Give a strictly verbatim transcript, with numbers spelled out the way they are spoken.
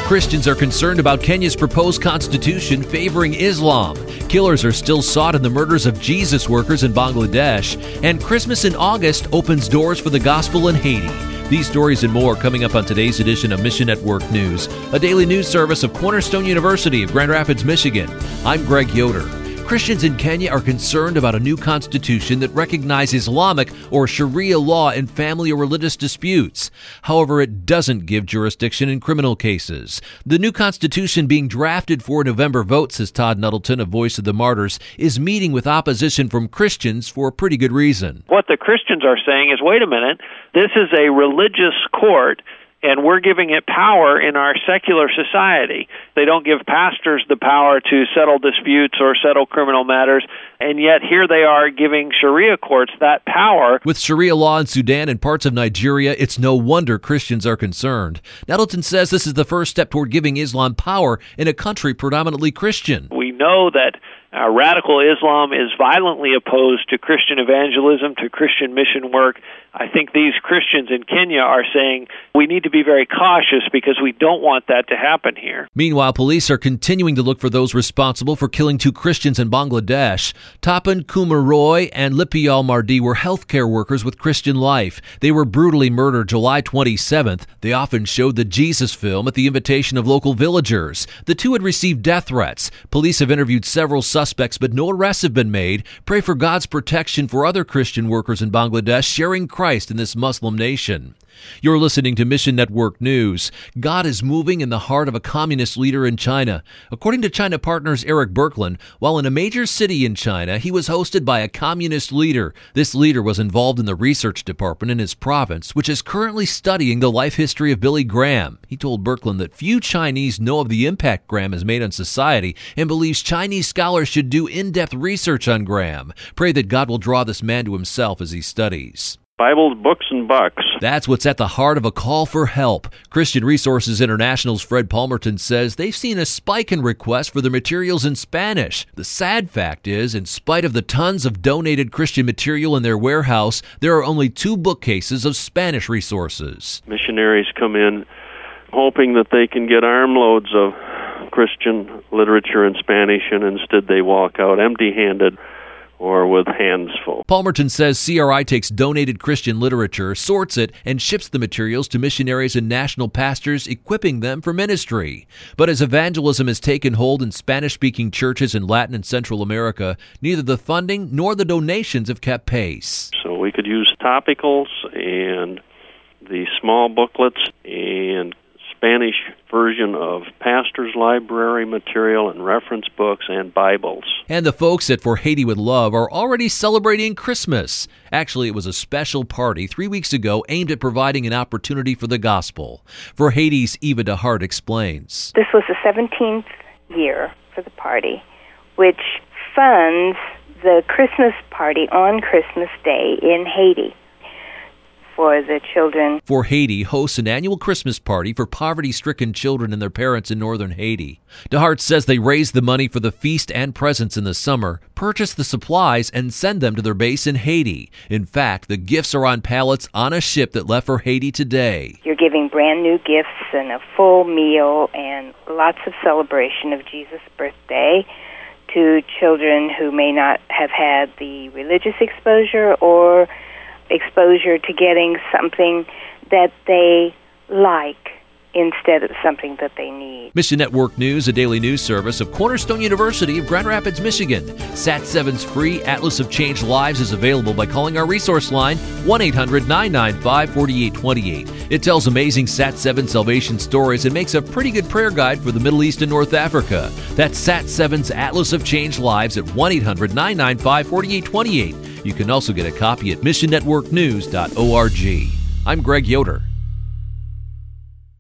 Christians are concerned about Kenya's proposed constitution favoring Islam. Killers are still sought in the murders of Jesus workers in Bangladesh. And Christmas in August opens doors for the gospel in Haiti. These stories and more coming up on today's edition of Mission Network News, a daily news service of Cornerstone University of Grand Rapids, Michigan. I'm Greg Yoder. Christians in Kenya are concerned about a new constitution that recognizes Islamic or Sharia law in family or religious disputes. However, it doesn't give jurisdiction in criminal cases. The new constitution being drafted for a November vote, says Todd Nuttleton, a Voice of the Martyrs, is meeting with opposition from Christians for a pretty good reason. What the Christians are saying is, wait a minute, this is a religious court, and we're giving it power in our secular society. They don't give pastors the power to settle disputes or settle criminal matters, and yet here they are giving Sharia courts that power. With Sharia law in Sudan and parts of Nigeria, it's no wonder Christians are concerned. Nettleton says this is the first step toward giving Islam power in a country predominantly Christian. We know that Uh, radical Islam is violently opposed to Christian evangelism, to Christian mission work. I think these Christians in Kenya are saying we need to be very cautious because we don't want that to happen here. Meanwhile, police are continuing to look for those responsible for killing two Christians in Bangladesh. Tapan Kumar Roy and Lipial Mardi were healthcare workers with Christian Life. They were brutally murdered July twenty-seventh. They often showed the Jesus film at the invitation of local villagers. The two had received death threats. Police have interviewed several suspects. Suspects, but no arrests have been made. Pray for God's protection for other Christian workers in Bangladesh sharing Christ in this Muslim nation. You're listening to Mission Network News. God is moving in the heart of a communist leader in China. According to China Partners Eric Birkeland, while in a major city in China, he was hosted by a communist leader. This leader was involved in the research department in his province, which is currently studying the life history of Billy Graham. He told Birkeland that few Chinese know of the impact Graham has made on society and believes Chinese scholars should do in-depth research on Graham. Pray that God will draw this man to himself as he studies. Bibles, books, and bucks. That's what's at the heart of a call for help. Christian Resources International's Fred Palmerton says they've seen a spike in requests for their materials in Spanish. The sad fact is, in spite of the tons of donated Christian material in their warehouse, there are only two bookcases of Spanish resources. Missionaries come in hoping that they can get armloads of Christian literature in Spanish, and instead they walk out empty-handed or with hands full. Palmerton says C R I takes donated Christian literature, sorts it, and ships the materials to missionaries and national pastors, equipping them for ministry. But as evangelism has taken hold in Spanish-speaking churches in Latin and Central America, neither the funding nor the donations have kept pace. So we could use topicals and the small booklets and Spanish version of pastor's library material and reference books and Bibles. And the folks at For Haiti with Love are already celebrating Christmas. Actually, it was a special party three weeks ago aimed at providing an opportunity for the gospel. For Haiti's Eva DeHart explains. This was the seventeenth year for the party, which funds the Christmas party on Christmas Day in Haiti for the children. For Haiti hosts an annual Christmas party for poverty-stricken children and their parents in northern Haiti. DeHart says they raise the money for the feast and presents in the summer, purchase the supplies, and send them to their base in Haiti. In fact, the gifts are on pallets on a ship that left for Haiti today. You're giving brand new gifts and a full meal and lots of celebration of Jesus' birthday to children who may not have had the religious exposure or exposure to getting something that they like instead of something that they need. Mission Network News, a daily news service of Cornerstone University of Grand Rapids, Michigan. S A T seven's free Atlas of Changed Lives is available by calling our resource line, one eight hundred nine nine five four eight two eight. It tells amazing S A T seven salvation stories and makes a pretty good prayer guide for the Middle East and North Africa. That's S A T seven's Atlas of Changed Lives at one eight hundred nine nine five four eight two eight. You can also get a copy at mission network news dot org. I'm Greg Yoder.